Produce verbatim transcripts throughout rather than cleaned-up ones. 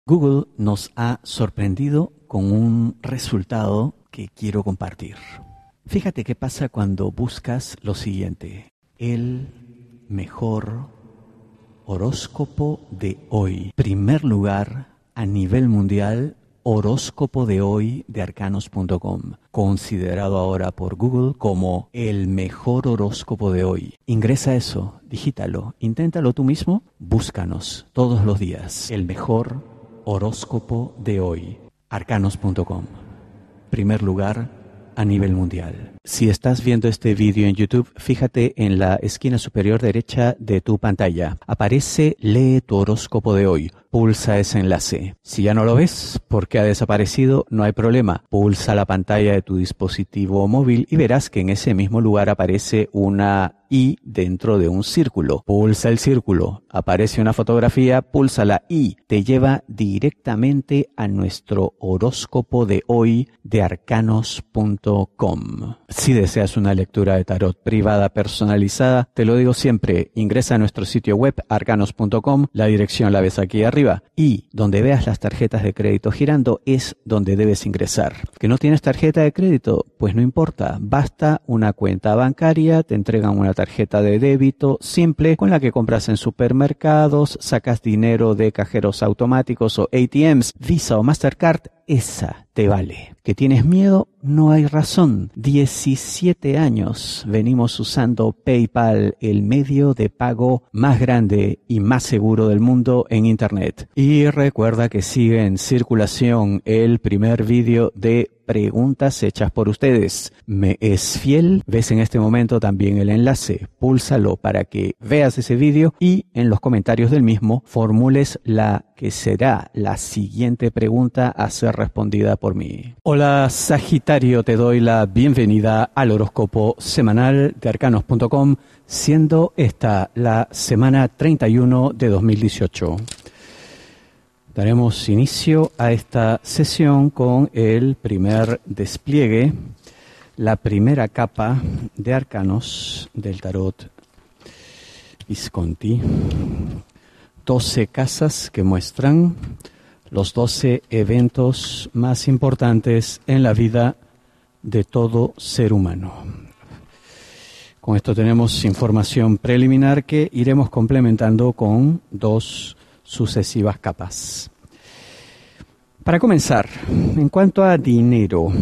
Google nos ha sorprendido con un resultado que quiero compartir. Fíjate qué pasa cuando buscas lo siguiente: el mejor horóscopo de hoy. Primer lugar a nivel mundial, horóscopo de hoy de arcanos punto com, considerado ahora por Google como el mejor horóscopo de hoy. Ingresa eso, digítalo, inténtalo tú mismo, búscanos todos los días. El mejor horóscopo de hoy, arcanos punto com. Primer lugar a nivel mundial. Si estás viendo este vídeo en YouTube, fíjate en la esquina superior derecha de tu pantalla. Aparece Lee tu horóscopo de hoy. Pulsa ese enlace. Si ya no lo ves porque ha desaparecido, no hay problema. Pulsa la pantalla de tu dispositivo móvil y verás que en ese mismo lugar aparece una I dentro de un círculo. Pulsa el círculo. Aparece una fotografía, pulsa la I. Te lleva directamente a nuestro horóscopo de hoy de arcanos punto com. Si deseas una lectura de tarot privada personalizada, te lo digo siempre, ingresa a nuestro sitio web arcanos punto com, la dirección la ves aquí arriba, y donde veas las tarjetas de crédito girando es donde debes ingresar. ¿Que no tienes tarjeta de crédito? Pues no importa, basta una cuenta bancaria, te entregan una tarjeta de débito simple con la que compras en supermercados, sacas dinero de cajeros automáticos o A T Ms, Visa o Mastercard. Esa te vale. ¿Que tienes miedo? No hay razón. diecisiete años venimos usando PayPal, el medio de pago más grande y más seguro del mundo en Internet. Y recuerda que sigue en circulación el primer vídeo de preguntas hechas por ustedes. ¿Me es fiel? Ves en este momento también el enlace. Púlsalo para que veas ese vídeo y en los comentarios del mismo formules la que será la siguiente pregunta a ser respondida por mí. Hola Sagitario, te doy la bienvenida al horóscopo semanal de arcanos punto com, siendo esta la semana treinta y uno de dos mil dieciocho. Daremos inicio a esta sesión con el primer despliegue, la primera capa de arcanos del tarot Visconti. doce casas que muestran los doce eventos más importantes en la vida de todo ser humano. Con esto tenemos información preliminar que iremos complementando con dos sucesivas capas. Para comenzar, en cuanto a dinero,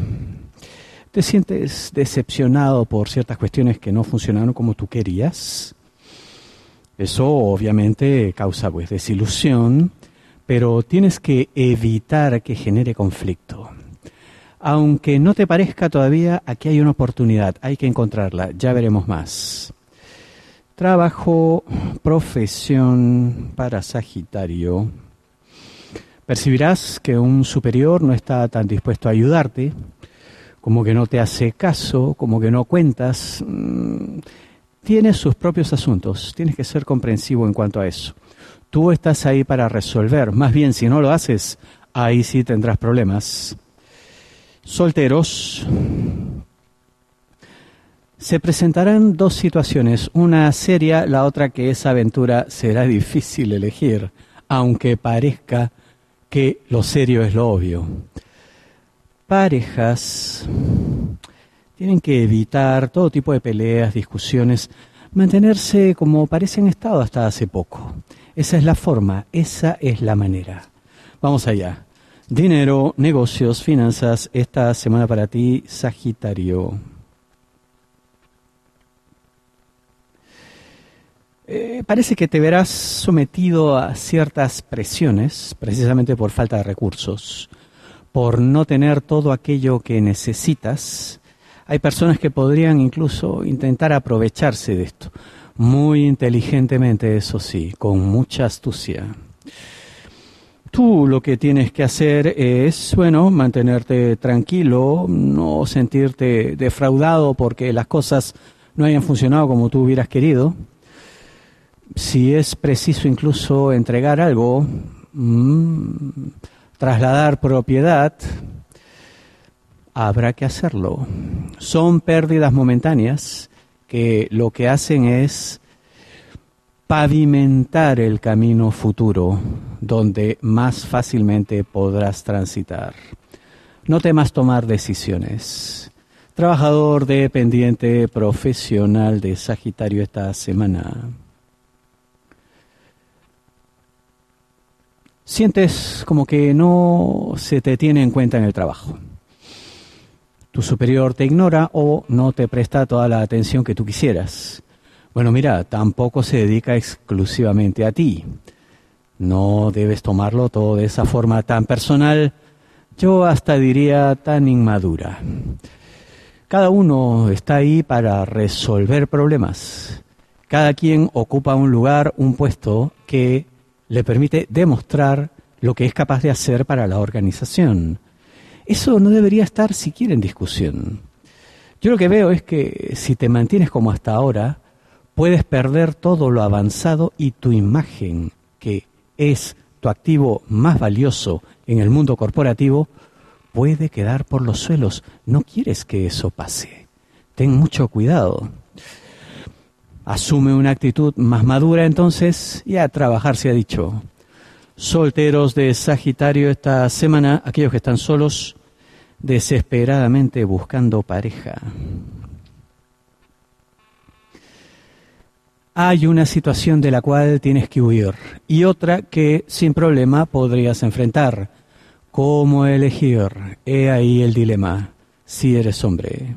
¿te sientes decepcionado por ciertas cuestiones que no funcionaron como tú querías? Eso obviamente causa pues desilusión, pero tienes que evitar que genere conflicto. Aunque no te parezca todavía, aquí hay una oportunidad, hay que encontrarla, ya veremos más. Trabajo, profesión para Sagitario. Percibirás que un superior no está tan dispuesto a ayudarte, como que no te hace caso, como que no cuentas. Tienes sus propios asuntos, tienes que ser comprensivo en cuanto a eso. Tú estás ahí para resolver, más bien si no lo haces, ahí sí tendrás problemas. Solteros. Se presentarán dos situaciones, una seria, la otra que es aventura. Será difícil elegir, aunque parezca que lo serio es lo obvio. Parejas tienen que evitar todo tipo de peleas, discusiones, mantenerse como parecen estado hasta hace poco. Esa es la forma, esa es la manera. Vamos allá. Dinero, negocios, finanzas, esta semana para ti, Sagitario. Eh, parece que te verás sometido a ciertas presiones, precisamente por falta de recursos, por no tener todo aquello que necesitas. Hay personas que podrían incluso intentar aprovecharse de esto, muy inteligentemente, eso sí, con mucha astucia. Tú lo que tienes que hacer es, bueno, mantenerte tranquilo, no sentirte defraudado porque las cosas no hayan funcionado como tú hubieras querido. Si es preciso incluso entregar algo, mmm, trasladar propiedad, habrá que hacerlo. Son pérdidas momentáneas que lo que hacen es pavimentar el camino futuro donde más fácilmente podrás transitar. No temas tomar decisiones. Trabajador dependiente profesional de Sagitario esta semana. Sientes como que no se te tiene en cuenta en el trabajo. Tu superior te ignora o no te presta toda la atención que tú quisieras. Bueno, mira, tampoco se dedica exclusivamente a ti. No debes tomarlo todo de esa forma tan personal, yo hasta diría tan inmadura. Cada uno está ahí para resolver problemas. Cada quien ocupa un lugar, un puesto que le permite demostrar lo que es capaz de hacer para la organización. Eso no debería estar siquiera en discusión. Yo lo que veo es que si te mantienes como hasta ahora, puedes perder todo lo avanzado y tu imagen, que es tu activo más valioso en el mundo corporativo, puede quedar por los suelos. No quieres que eso pase. Ten mucho cuidado. Asume una actitud más madura entonces y a trabajar se ha dicho. Solteros de Sagitario esta semana, aquellos que están solos, desesperadamente buscando pareja. Hay una situación de la cual tienes que huir y otra que sin problema podrías enfrentar. ¿Cómo elegir? He ahí el dilema, si eres hombre.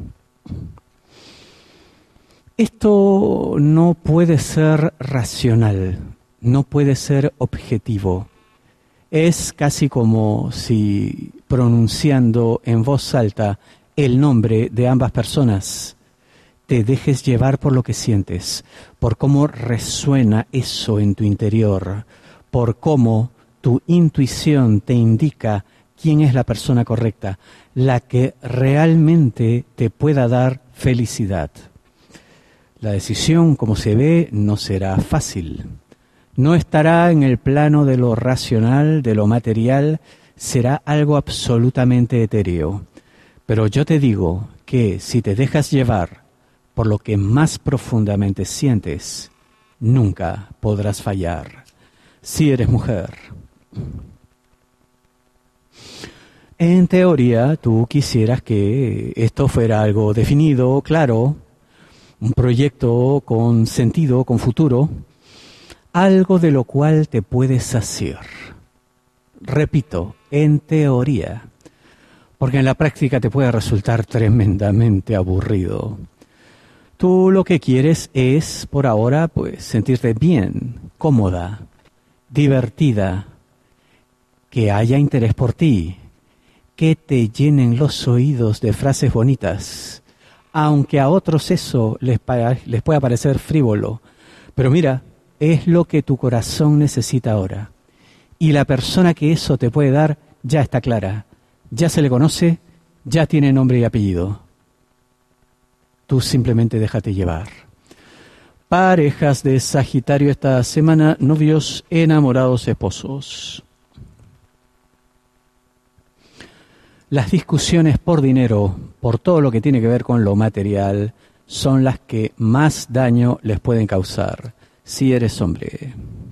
Esto no puede ser racional, no puede ser objetivo. Es casi como si pronunciando en voz alta el nombre de ambas personas, te dejes llevar por lo que sientes, por cómo resuena eso en tu interior, por cómo tu intuición te indica quién es la persona correcta, la que realmente te pueda dar felicidad. La decisión, como se ve, no será fácil. No estará en el plano de lo racional, de lo material, será algo absolutamente etéreo. Pero yo te digo que si te dejas llevar por lo que más profundamente sientes, nunca podrás fallar. Si eres mujer. En teoría, tú quisieras que esto fuera algo definido, claro, un proyecto con sentido, con futuro, algo de lo cual te puedes saciar. Repito, en teoría, porque en la práctica te puede resultar tremendamente aburrido. Tú lo que quieres es, por ahora, pues sentirte bien, cómoda, divertida, que haya interés por ti, que te llenen los oídos de frases bonitas, aunque a otros eso les, les pueda parecer frívolo. Pero mira, es lo que tu corazón necesita ahora. Y la persona que eso te puede dar ya está clara, ya se le conoce, ya tiene nombre y apellido. Tú simplemente déjate llevar. Parejas de Sagitario esta semana, novios, enamorados, esposos. Las discusiones por dinero, por todo lo que tiene que ver con lo material, son las que más daño les pueden causar, si eres hombre.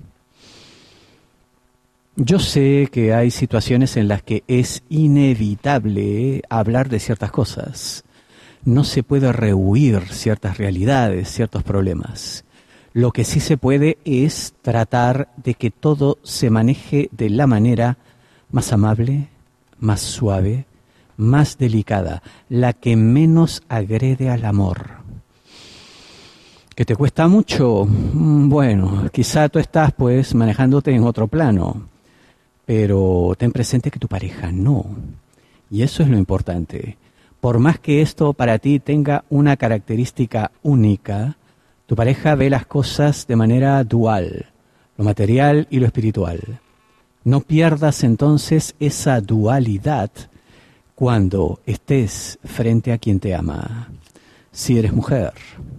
Yo sé que hay situaciones en las que es inevitable hablar de ciertas cosas. No se puede rehuir ciertas realidades, ciertos problemas. Lo que sí se puede es tratar de que todo se maneje de la manera más amable, más suave, más delicada, la que menos agrede al amor. ¿Que te cuesta mucho? Bueno, quizá tú estás pues manejándote en otro plano, pero ten presente que tu pareja no. Y eso es lo importante. Por más que esto para ti tenga una característica única, tu pareja ve las cosas de manera dual, lo material y lo espiritual. No pierdas entonces esa dualidad cuando estés frente a quien te ama, si eres mujer.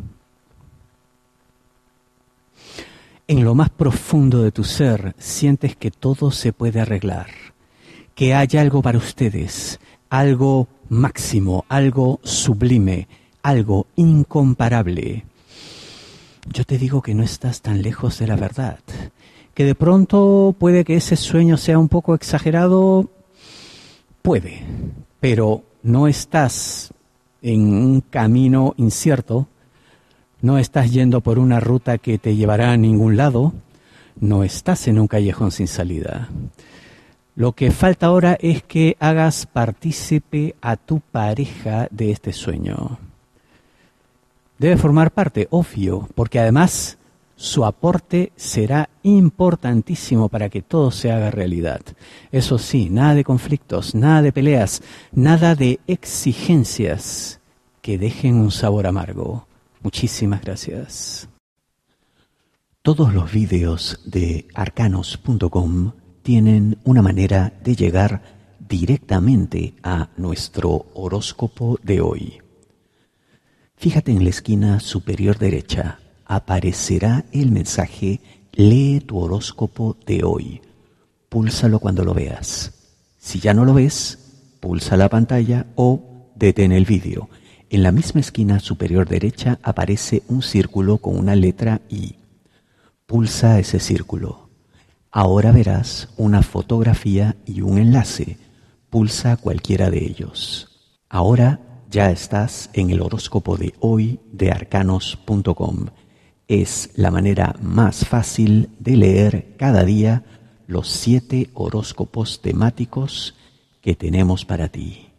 En lo más profundo de tu ser sientes que todo se puede arreglar, que hay algo para ustedes, algo máximo, algo sublime, algo incomparable. yo te digo que no estás tan lejos de la verdad. Que de pronto puede que ese sueño sea un poco exagerado, puede, pero no estás en un camino incierto, no estás yendo por una ruta que te llevará a ningún lado, no estás en un callejón sin salida. Lo que falta ahora es que hagas partícipe a tu pareja de este sueño. Debe formar parte, obvio, porque además su aporte será importantísimo para que todo se haga realidad. Eso sí, nada de conflictos, nada de peleas, nada de exigencias que dejen un sabor amargo. Muchísimas gracias. Todos los vídeos de arcanos punto com tienen una manera de llegar directamente a nuestro horóscopo de hoy. Fíjate en la esquina superior derecha, aparecerá el mensaje "Lee tu horóscopo de hoy". Púlsalo cuando lo veas. Si ya no lo ves, pulsa la pantalla o detén el vídeo. En la misma esquina superior derecha aparece un círculo con una letra I. Pulsa ese círculo. Ahora verás una fotografía y un enlace. Pulsa cualquiera de ellos. Ahora ya estás en el horóscopo de hoy de arcanos punto com. Es la manera más fácil de leer cada día los siete horóscopos temáticos que tenemos para ti.